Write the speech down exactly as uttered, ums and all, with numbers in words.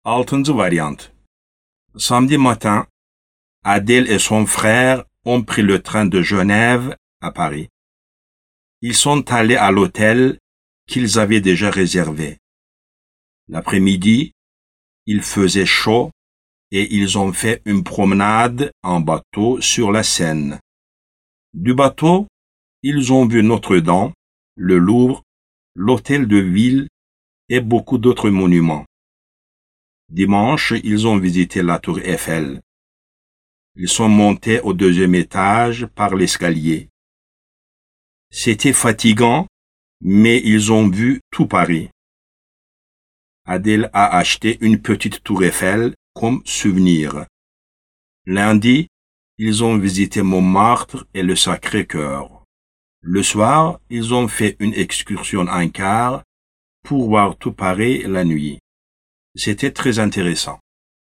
Altıncı variante. Samedi matin, Adèle et son frère ont pris le train de Genève à Paris. Ils sont allés à l'hôtel qu'ils avaient déjà réservé. L'après-midi, il faisait chaud et ils ont fait une promenade en bateau sur la Seine. Du bateau, ils ont vu Notre-Dame, le Louvre, l'hôtel de ville et beaucoup d'autres monuments. Dimanche, ils ont visité la tour Eiffel. Ils sont montés au deuxième étage par l'escalier. C'était fatigant, mais ils ont vu tout Paris. Adèle a acheté une petite tour Eiffel comme souvenir. Lundi, ils ont visité Montmartre et le Sacré-Cœur. Le soir, ils ont fait une excursion en car pour voir tout Paris la nuit. C'était très intéressant.